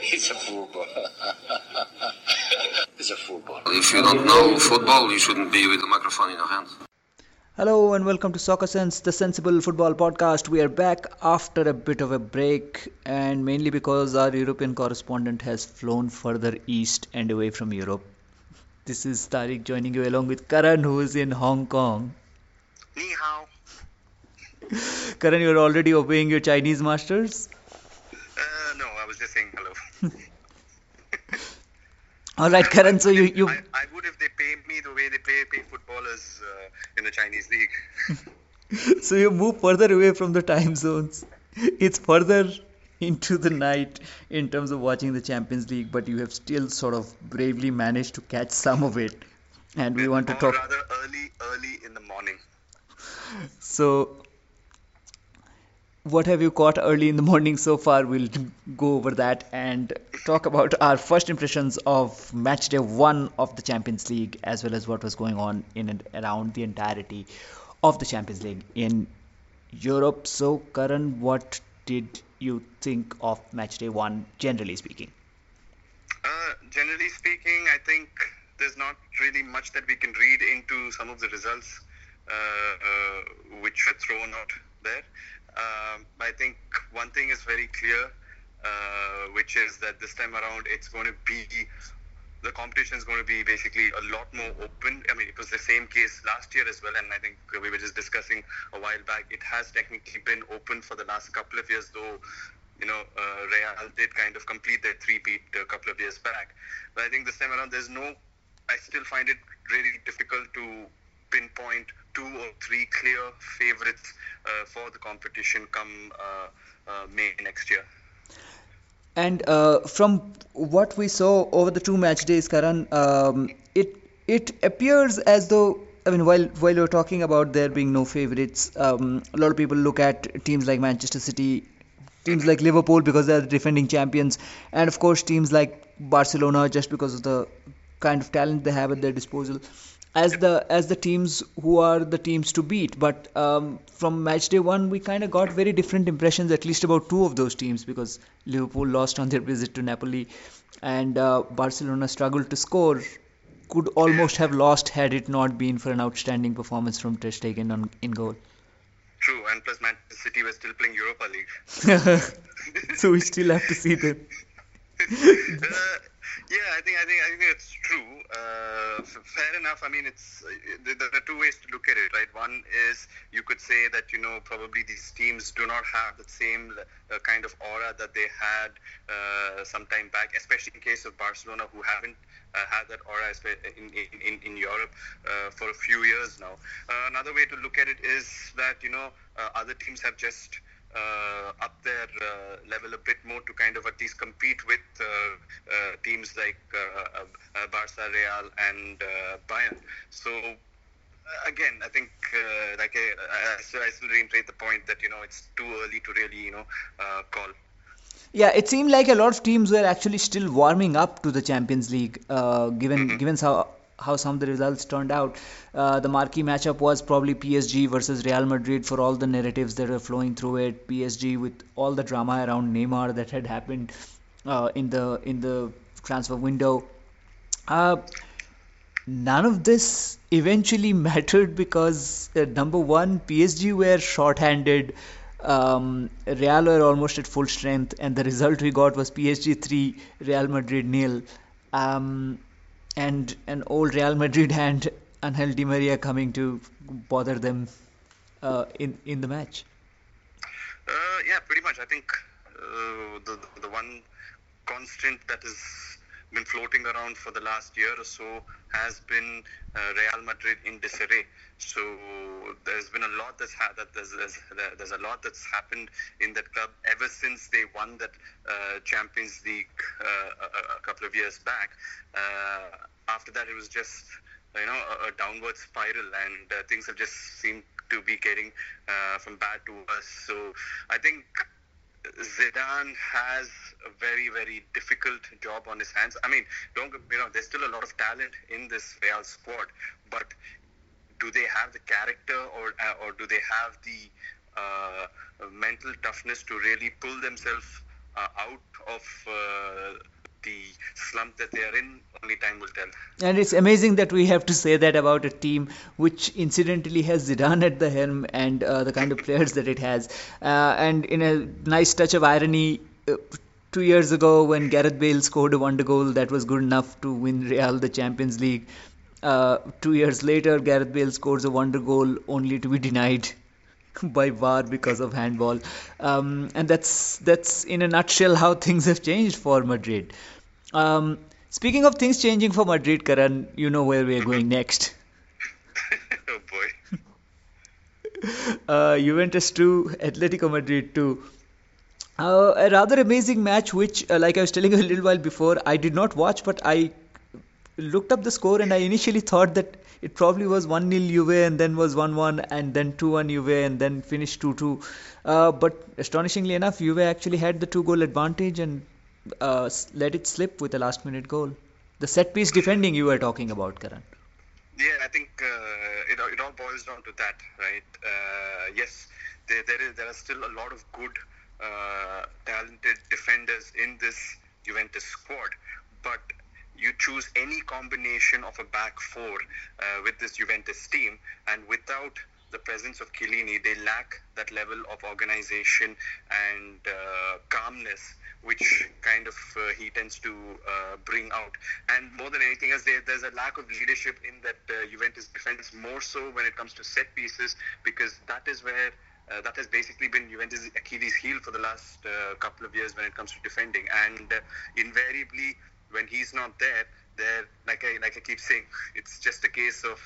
It's a football. It's a football. If you don't know football, you shouldn't be with a microphone in your hand. Hello and welcome to Soccer Sense, the Sensible Football Podcast. We are back after a bit of a break, and mainly because our European correspondent has flown further east and away from Europe. This is Tariq joining you along with Karan, who is in Hong Kong. Ni hao. Karan, you're already obeying your Chinese masters? No, I was just saying hello. All right, Karan. So you I would if they pay me the way they pay footballers in the Chinese league. so you move further away from the time zones. It's further into the night in terms of watching the Champions League, but you have still sort of bravely managed to catch some of it. And we want to talk. Rather early in the morning. So, what have you caught early in the morning so far? We'll go over that and talk about our first impressions of match day 1 of the Champions League, as well as what was going on in and around the entirety of the Champions League in Europe. So, Karan, what did you think of match day 1, generally speaking? Generally speaking, I think there's not really much that we can read into some of the results which were thrown out there. I think one thing is very clear, which is that this time around the competition is going to be basically a lot more open. I mean, it was the same case last year as well, and I think we were just discussing a while back. It has technically been open for the last couple of years, though, Real did kind of complete their three-peat a couple of years back. But I think this time around, I still find it really difficult to pinpoint 2 or 3 clear favorites for the competition come May next year. And from what we saw over the 2 match days, Karan, it appears as though, I mean, while you're talking about there being no favorites, a lot of people look at teams like Manchester City, teams like Liverpool because they're the defending champions, and of course teams like Barcelona just because of the kind of talent they have at their disposal as the teams who are the teams to beat. But from match day 1, we kind of got very different impressions, at least about 2 of those teams, because Liverpool lost on their visit to Napoli, and Barcelona struggled to score. Could almost have lost had it not been for an outstanding performance from Ter Stegen in goal. True, and plus Manchester City were still playing Europa League. So we still have to see them. Yeah, I think it's true. Fair enough. I mean, there are 2 ways to look at it, right? One is you could say that probably these teams do not have the same kind of aura that they had some time back, especially in case of Barcelona, who haven't had that aura in Europe for a few years now. Another way to look at it is that other teams have just up their level a bit more to kind of at least compete with teams like Barca, Real and Bayern. So again, I think I still reiterate the point that it's too early to really call. Yeah, it seemed like a lot of teams were actually still warming up to the Champions League, given how some of the results turned out. The marquee matchup was probably PSG versus Real Madrid, for all the narratives that were flowing through it. PSG with all the drama around Neymar that had happened in the transfer window. None of this eventually mattered because number one, PSG were short-handed. Real were almost at full strength, and the result we got was PSG 3, Real Madrid 0. And an old Real Madrid and Angel Di Maria coming to bother them in the match. Yeah, pretty much. I think the one constant that has been floating around for the last year or so has been Real Madrid in disarray. So there's been a lot there's a lot that's happened in that club ever since they won that Champions League a couple of years back. After that, it was just a downward spiral, and things have just seemed to be getting from bad to worse. So I think Zidane has a very, very difficult job on his hands. I mean, there's still a lot of talent in this Real squad, but do they have the character or do they have the mental toughness to really pull themselves out of the slump that they are in, only time will tell. And it's amazing that we have to say that about a team which incidentally has Zidane at the helm and the kind of players that it has. And in a nice touch of irony, 2 years ago when Gareth Bale scored a wonder goal that was good enough to win Real the Champions League, 2 years later Gareth Bale scores a wonder goal only to be denied by VAR because of handball. And that's in a nutshell how things have changed for Madrid. Speaking of things changing for Madrid, Karan, you know where we are going next. Oh boy. Juventus 2, Atletico Madrid 2. A rather amazing match, which, like I was telling you a little while before, I did not watch, but I looked up the score and I initially thought that it probably was 1-0 Juve and then was 1-1 and then 2-1 Juve and then finished 2-2. But astonishingly enough, Juve actually had the 2-goal advantage and let it slip with a last-minute goal. The set-piece defending you were talking about, Karan. Yeah, I think it all boils down to that, right? Yes, there are still a lot of good, talented defenders in this Juventus squad, but you choose any combination of a back four with this Juventus team, and without the presence of Chiellini, they lack that level of organization and calmness, which kind of he tends to bring out. And more than anything else, there's a lack of leadership in that Juventus defense, more so when it comes to set pieces, because that is where that has basically been Juventus' Achilles' heel for the last couple of years when it comes to defending. And invariably, when he's not there, like I keep saying, it's just a case of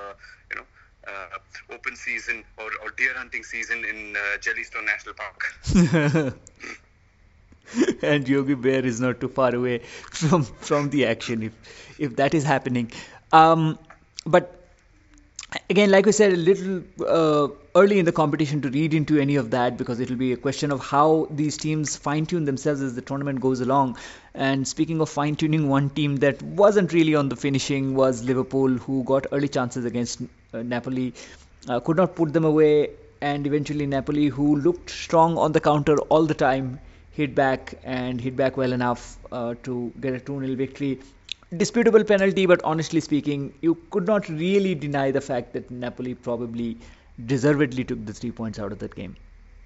open season or deer hunting season in Jellystone National Park. And Yogi Bear is not too far away from the action if that is happening. But again, like we said, a little early in the competition to read into any of that, because it will be a question of how these teams fine-tune themselves as the tournament goes along. And speaking of fine-tuning, one team that wasn't really on the finishing was Liverpool, who got early chances against Napoli, could not put them away, and eventually Napoli, who looked strong on the counter all the time, hit back well enough to get a 2-0 victory. Disputable penalty, but honestly speaking, you could not really deny the fact that Napoli probably deservedly took the 3 points out of that game.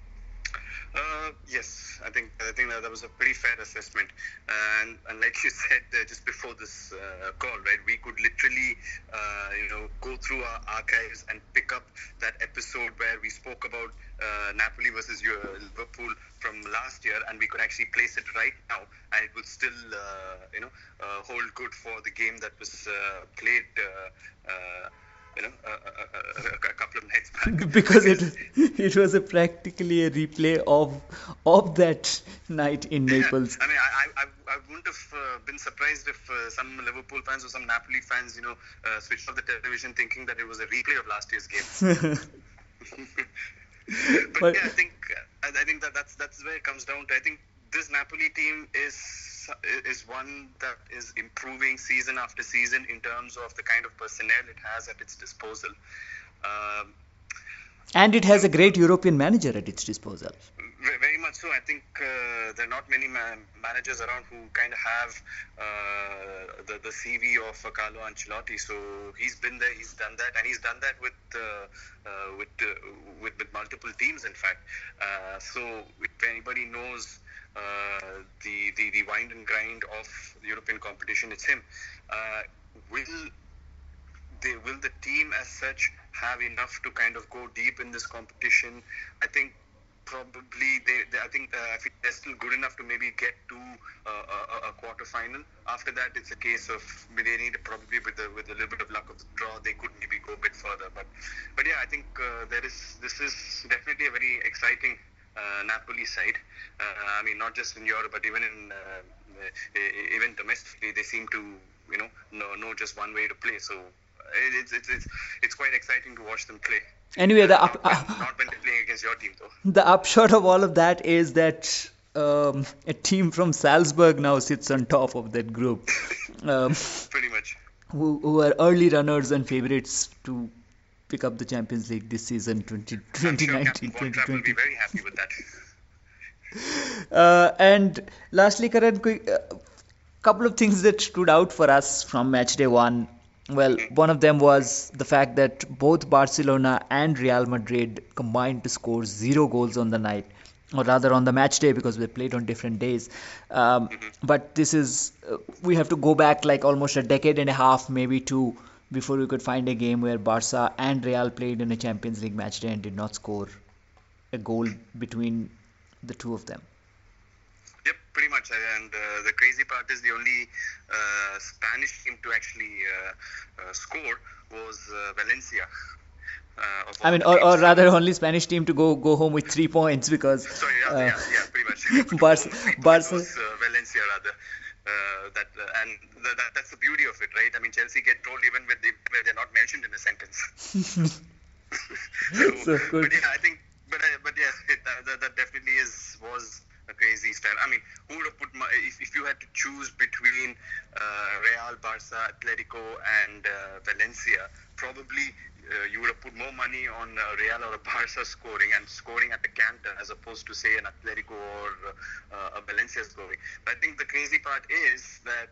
Yes, I think that was a pretty fair assessment. And like you said just before this call, right? We could literally, go through our archives and pick up that episode where we spoke about Napoli versus Liverpool from last year, and we could actually place it right now, and it would still, hold good for the game that was played. A couple of nights back. Because it was practically a replay of that night in Naples. I mean, I wouldn't have been surprised if some Liverpool fans or some Napoli fans, switched off the television thinking that it was a replay of last year's game. But yeah, I think that's where it comes down to. I think this Napoli team is one that is improving season after season in terms of the kind of personnel it has at its disposal. And it has a great European manager at its disposal. Very much so. I think there are not many managers around who kind of have the CV of Carlo Ancelotti. So he's been there, he's done that, and he's done that with multiple teams. In fact, so if anybody knows the wind and grind of the European competition, it's him. Will the team as such have enough to kind of go deep in this competition? I think probably I think they're still good enough to maybe get to a quarter final. After that, it's a case of they need probably with a little bit of luck of the draw, they could maybe go a bit further. But yeah, I think this is definitely a very exciting Napoli side. I mean, not just in Europe, but even even domestically, they seem to know just one way to play. So it's quite exciting to watch them play. Anyway, not when they're playing against your team, though. The upshot of all of that is that a team from Salzburg now sits on top of that group. Pretty much. Who are early runners and favourites to pick up the Champions League this season, 2019-2020. Will be very happy with that. And lastly, Karan, couple of things that stood out for us from match day one. Well, one of them was the fact that both Barcelona and Real Madrid combined to score 0 goals on the night, or rather on the match day because they played on different days. But this is, we have to go back like almost a decade and a half, maybe two, before we could find a game where Barca and Real played in a Champions League match day and did not score a goal between the two of them. Yep, pretty much. And the crazy part is the only Spanish team to actually score was Valencia. I mean, or rather, only Spanish team to go home with 3 points because Sorry, yeah, pretty much. Barca, Was Valencia rather. That's the beauty of it, right? I mean, Chelsea get trolled even when they're not mentioned in a sentence. So good. But yeah, I think, but yeah, that definitely was a crazy style. I mean, who would have put if you had to choose between Real, Barca, Atletico, and Valencia, probably you would have put more money on Real or a Barca scoring at the canter as opposed to say an Atletico or a Valencia scoring. But I think the crazy part is that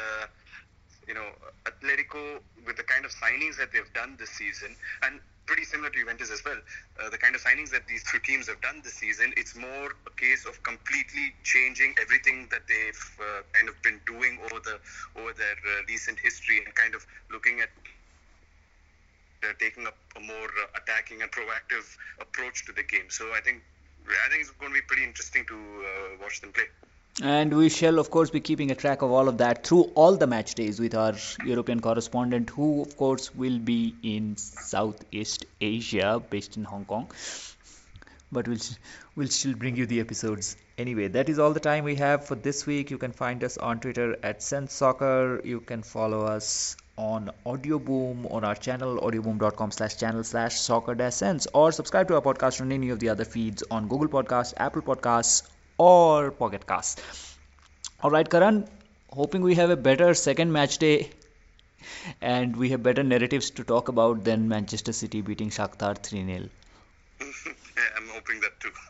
Atletico, with the kind of signings that they've done this season, and pretty similar to Juventus as well, the kind of signings that these two teams have done this season, it's more a case of completely changing everything that they've kind of been doing over their recent history and kind of looking at taking up a more attacking and proactive approach to the game. So I think it's going to be pretty interesting to watch them play. And we shall, of course, be keeping a track of all of that through all the match days with our European correspondent, who, of course, will be in Southeast Asia, based in Hong Kong. But we'll still bring you the episodes. Anyway, that is all the time we have for this week. You can find us on Twitter at SenseSoccer. You can follow us on Audioboom on our channel, audioboom.com/channel/soccer-sense, or subscribe to our podcast on any of the other feeds on Google Podcasts, Apple Podcasts, or Pocket Cast. All right, Karan, hoping we have a better second match day and we have better narratives to talk about than Manchester City beating Shakhtar 3-0. I'm hoping that too.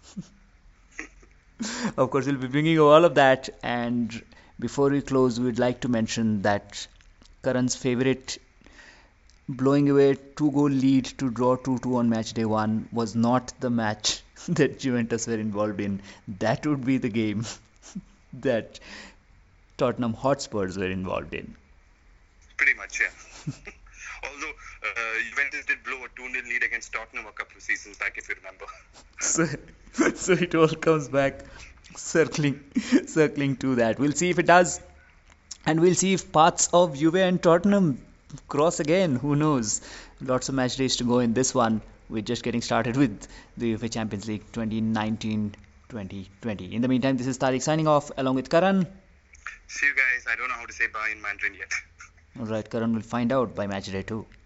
Of course, we'll be bringing you all of that. And before we close, we'd like to mention that Karan's favorite blowing away 2-goal lead to draw 2-2 on match day one was not the match that Juventus were involved in. That would be the game that Tottenham Hotspurs were involved in. Pretty much, yeah. Although Juventus did blow a 2-0 lead against Tottenham a couple of seasons back, if you remember. So it all comes back circling to that. We'll see if it does. And we'll see if paths of Juve and Tottenham cross again. Who knows? Lots of match days to go in this one. We're just getting started with the UEFA Champions League 2019-2020. In the meantime, this is Tariq signing off along with Karan. See you guys. I don't know how to say bye in Mandarin yet. Alright, Karan will find out by match day 2.